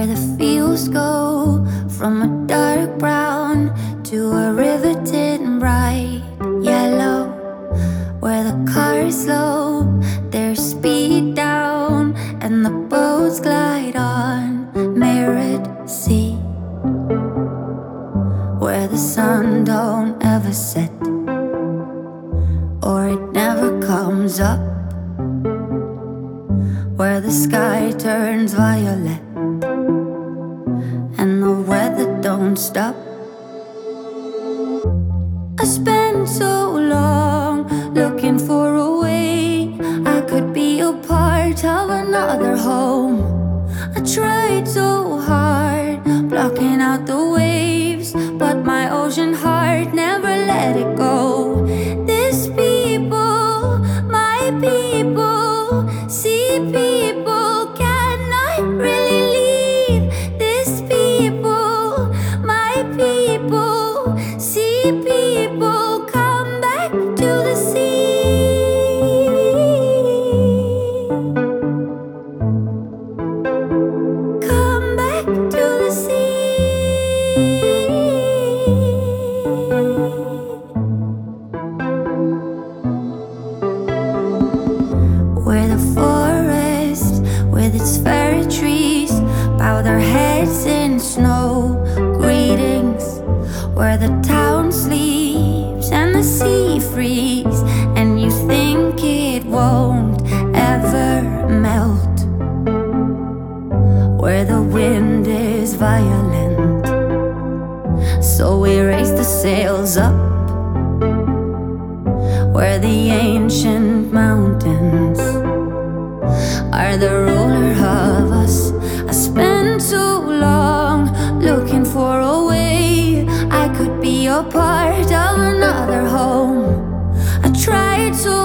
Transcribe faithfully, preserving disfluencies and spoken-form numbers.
where the fields go from a dark brown to a riveted and bright yellow, where the cars slow their speed down and the boats glide on mirrored sea, where the sun don't ever set or it never comes up, where the sky turns violet and the weather don't stop. I spent so long looking for a way I could be a part of another home. I tried so hard blocking out the waves, but my ocean heart never let it go. These people, my people, see people cannot really leave. These people, my people, see people come back to the sea. Come back to the sea. Where the forest with its fairy trees bow their heads in snow greetings, where the town sleeps and the sea frees and you think it won't ever melt, where the wind is violent, so we raise the sails up, where the ancient mountains are the ruler of us. I spent so long looking for a way I could be a part of another home. I tried so